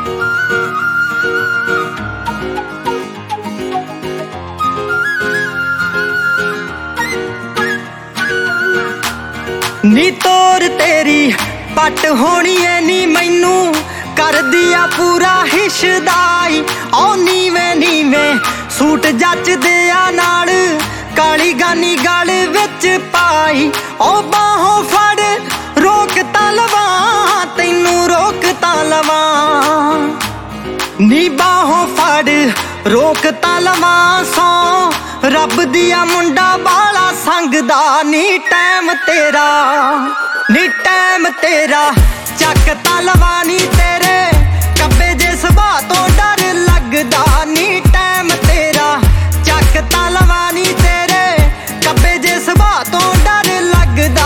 नी तोर तेरी पट होनी है नी मैनू कर दिया पूरा हिशदाई। ओ नीवे सूट जचदे आ नाल काली गानी गल विच पाई। ओ बाहों फड़ रोक तां लवां तैनू रोक तां लवां। नी बाहों फड़ रोक तां लवां सौ रब दिया मुंडा बाला संगदा। नी टैम तेरा चक तां लवां नी तेरे कब्बे जे सुभाऽ तो डर लगदा। नी टैम तेरा चक तां लवां नी तेरे कब्बे जे सुभाऽ तो डर लगदा।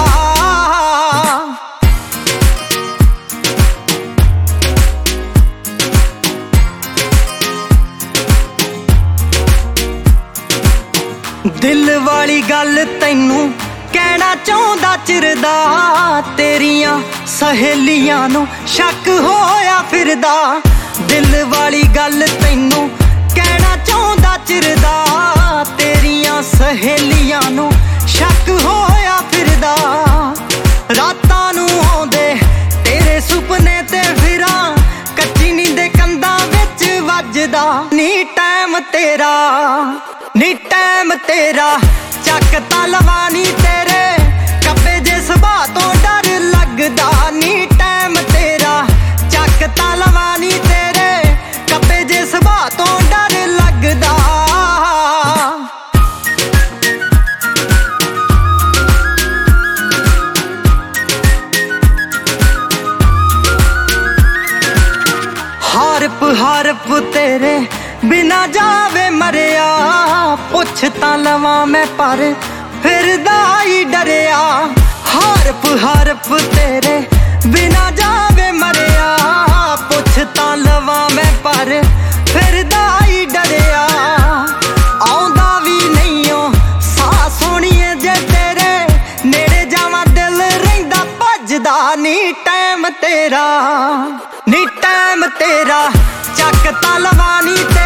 दिल वाली गल तैनू कहना चाहुंदा चिरदा। तेरियां सहेलियां नू शक होया फिरदा। दिल वाली गल तैनू कहना चाहुंदा चिरदा। तेरियां सहेलियां नू शक होया फिरदा। रातां नू आउंदे तेरे सुपने ते फिरां कच्ची नींद कंधां विच वजदा। नी टैम तेरा चक तां लवां नी तेरे कब्बे जे सुभाऽ तो डर लगदा। नी टैम तेरा चक तां लवां नी तेरे कब्बे जे सुभाऽ तो डर लगदा। हारप तेरे बिना जावे मरिया। पुछ तां लवां मैं पर फिरदा ही डरिया। हारप तेरे बिना जावे मरिया। पुछ तां लवां मैं पर फिरदा ही डरिया। आउंदा भी नहीं ओ साह सोहणीए जे तेरे नेड़े जावां दिल रहिंदा भजदा। नी टैम तेरा चक तां लवां नी